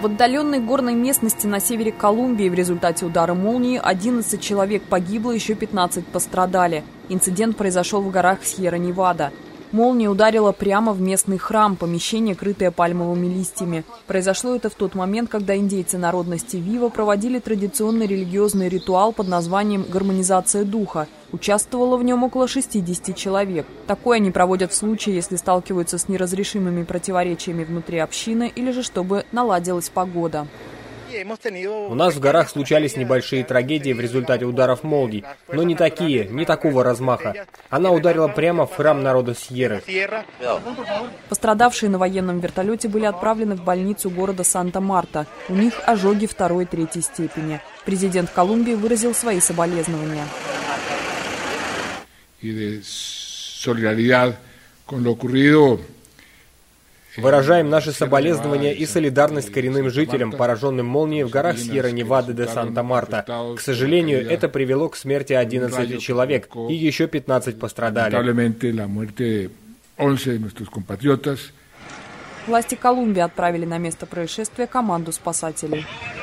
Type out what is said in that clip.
В отдаленной горной местности на севере Колумбии в результате удара молнии 11 человек погибло, еще 15 пострадали. Инцидент произошел в горах Сьерра-Невада. Молния ударила прямо в местный храм, помещение, крытое пальмовыми листьями. Произошло это в тот момент, когда индейцы народности Вива проводили традиционный религиозный ритуал под названием «Гармонизация духа». Участвовало в нем около 60 человек. Такое они проводят в случае, если сталкиваются с неразрешимыми противоречиями внутри общины или же чтобы наладилась погода. У нас в горах случались небольшие трагедии в результате ударов молний, но не такого размаха. Она ударила прямо в храм народа Сьерры. Пострадавшие на военном вертолете были отправлены в больницу города Санта-Марта. У них ожоги 2-й и 3-й степени. Президент Колумбии выразил свои соболезнования. Выражаем наши соболезнования и солидарность коренным жителям, пораженным молнией в горах Сьерра-Невада де Санта-Марта. К сожалению, это привело к смерти 11 человек, и еще 15 пострадали. Власти Колумбии отправили на место происшествия команду спасателей.